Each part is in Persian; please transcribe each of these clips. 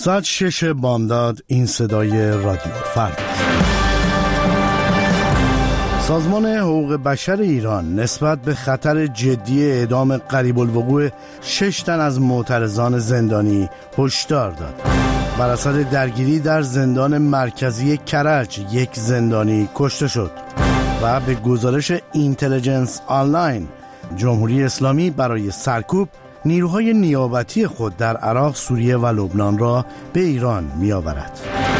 ساعت 6 بامداد. این صدای رادیو فردا. سازمان حقوق بشر ایران نسبت به خطر جدی اعدام قریب الوقوع 6 تن از معترضان زندانی هشدار داد. بر اثر درگیری در زندان مرکزی کرج یک زندانی کشته شد و به گزارش اینتلیجنس آنلاین جمهوری اسلامی برای سرکوب نیروهای نیابتی خود در عراق، سوریه و لبنان را به ایران می آورد.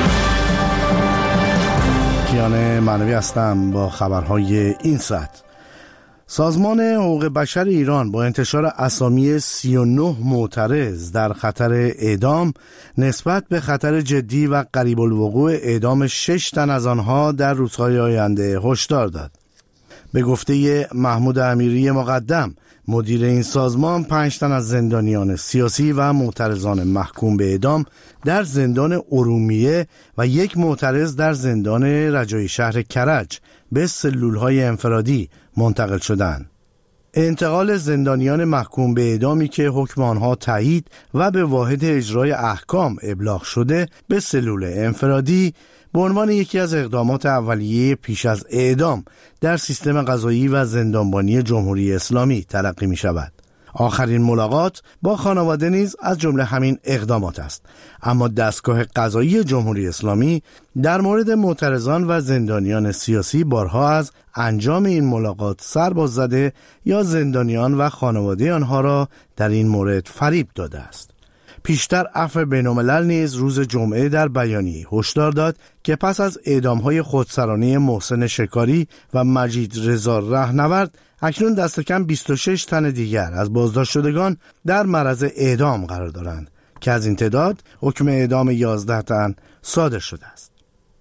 کیان معنوی هستم با خبرهای این ساعت. سازمان حقوق بشر ایران با انتشار اسامی 39 معترض در خطر اعدام نسبت به خطر جدی و قریب الوقوع اعدام 6 تن از آنها در روزهای آینده هشدار داد. به گفته محمود امیری مقدم، مدیر این سازمان، 5 تن از زندانیان سیاسی و معترضان محکوم به اعدام در زندان ارومیه و یک معترض در زندان رجایی شهر کرج به سلولهای انفرادی منتقل شدند. انتقال زندانیان محکوم به اعدامی که حکم آنها تایید و به واحد اجرای احکام ابلاغ شده به سلول انفرادی به عنوان یکی از اقدامات اولیه پیش از اعدام در سیستم قضایی و زندانبانی جمهوری اسلامی تلقی می شود. آخرین ملاقات با خانواده نیز از جمله همین اقدامات است، اما دستگاه قضایی جمهوری اسلامی در مورد معترضان و زندانیان سیاسی بارها از انجام این ملاقات سر باز زده یا زندانیان و خانواده آنها را در این مورد فریب داده است. پیشتر عفو بین‌الملل نیز روز جمعه در بیانیه هشدار داد که پس از اعدام‌های خودسرانه محسن شکاری و مجید رضا رهنورد اکنون دست کم 26 تن دیگر از بازداشت شدگان در معرض اعدام قرار دارند که از این تعداد حکم اعدام 11 تن صادر شده است.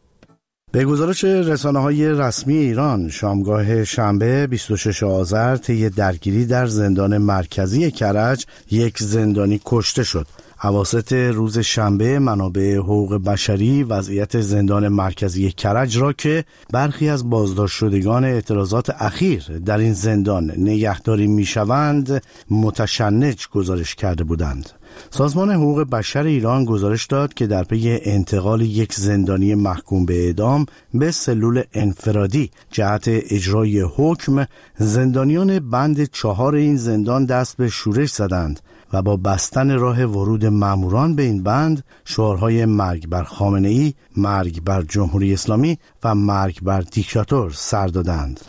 به گزارش رسانه‌های رسمی ایران، شامگاه شنبه 26 آذر طی درگیری در زندان مرکزی کرج یک زندانی کشته شد. اواسط روز شنبه منابع حقوق بشری وضعیت زندان مرکزی کرج را که برخی از بازداشت شدگان اعتراضات اخیر در این زندان نگهداری می‌شوند متشنج گزارش کرده بودند. سازمان حقوق بشر ایران گزارش داد که در پی انتقال یک زندانی محکوم به اعدام به سلول انفرادی جهت اجرای حکم، زندانیان بند 4 این زندان دست به شورش زدند و با بستن راه ورود ماموران به این بند شعارهای مرگ بر خامنه‌ای، مرگ بر جمهوری اسلامی و مرگ بر دیکتاتور سر دادند.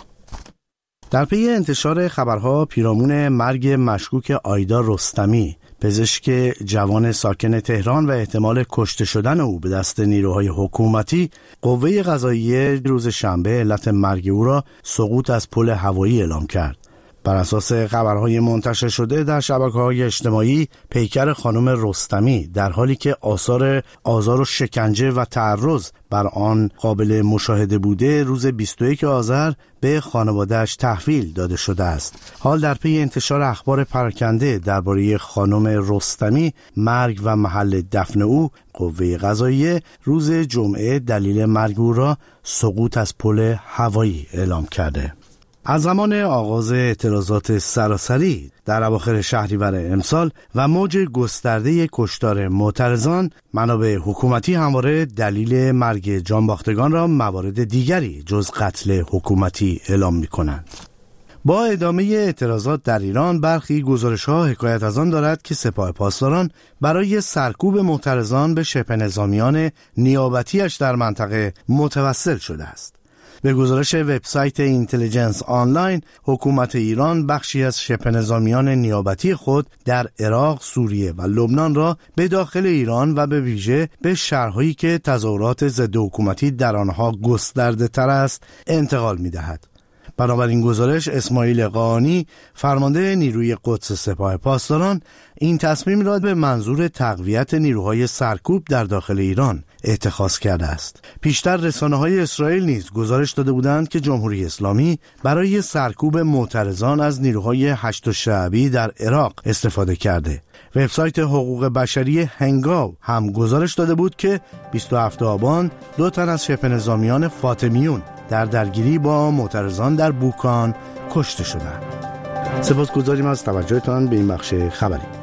در پی انتشار خبرها پیرامون مرگ مشکوک آیدا رستمی، پزشک جوان ساکن تهران و احتمال کشته شدن او به دست نیروهای حکومتی، قوه قضاییه روز شنبه علت مرگ او را سقوط از پل هوایی اعلام کرد. بر اساس خبرهای منتشر شده در شبکه‌های اجتماعی، پیکر خانم رستمی در حالی که آثار آزار و شکنجه و تعرض بر آن قابل مشاهده بوده، روز 21 آذر به خانواده‌اش تحویل داده شده است. حال در پی انتشار اخبار پراکنده درباره خانم رستمی، مرگ و محل دفن او، قوه قضاییه روز جمعه دلیل مرگ او را سقوط از پل هوایی اعلام کرده. از زمان آغاز اعتراضات سراسری در اواخر شهریور امسال و موج گسترده کشتار معترضان، منابع حکومتی همواره دلیل مرگ جانباختگان را موارد دیگری جز قتل حکومتی اعلام می‌کنند. با ادامه اعتراضات در ایران، برخی گزارش‌ها حکایت از آن دارد که سپاه پاسداران برای سرکوب معترضان به شبه نظامیان نیابتی‌اش در منطقه متوسل شده است. به گزارش وبسایت اینتلیجنس آنلاین، حکومت ایران بخشی از شبه نظامیان نیابتی خود در عراق، سوریه و لبنان را به داخل ایران و به ویژه به شهرهایی که تظاهرات ضد حکومتی در آنها گسترده تر است انتقال می دهد. بنابراین گزارش، اسماعیل قاآنی، فرمانده نیروی قدس سپاه پاسداران، این تصمیم را به منظور تقویت نیروهای سرکوب در داخل ایران اتخاذ کرده است. پیشتر رسانه‌های اسرائیل نیز گزارش داده بودند که جمهوری اسلامی برای سرکوب معترضان از نیروهای هشت شعبی در عراق استفاده کرده. وبسایت حقوق بشری هنگاو هم گزارش داده بود که 27 آبان 2 تن از شبه نظامیان فاطمیون در درگیری با معترضان در بوکان کشته شدند. سپاسگزاریم از توجهتان به این بخش خبری.